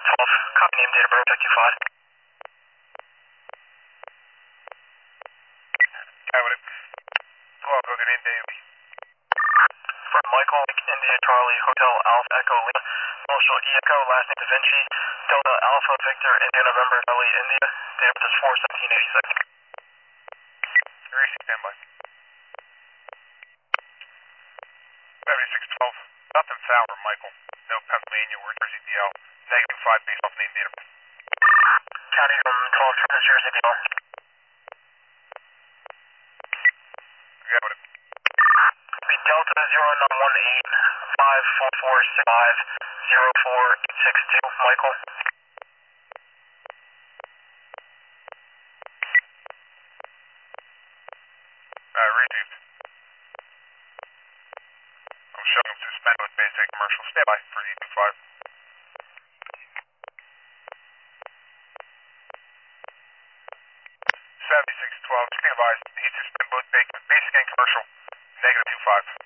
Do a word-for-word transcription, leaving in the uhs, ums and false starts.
twelve, copy name, date of birth, two five. Yeah, what it, twelve, go get in daily. For Michael, India Charlie, Hotel Alpha Echo Lima, Marshall E Echo, last name Da Vinci, Delta Alpha Victor, India November Charlie India, date of birth is four seventeen eighty-six. Your A C standby. seventy-six twelve, nothing sour, Michael. No Pennsylvania or Jersey D L. Negative five based off name data. County from twelve, Jersey D L. Yeah, what it, Be Delta zero nine one eight five four four six five zero four eight six two, Michael. uh, received. I'm showing him suspended with basic commercial. Standby for the two five. seventy-six twelve, just being advised, he's suspended both basic and commercial. Negative two five.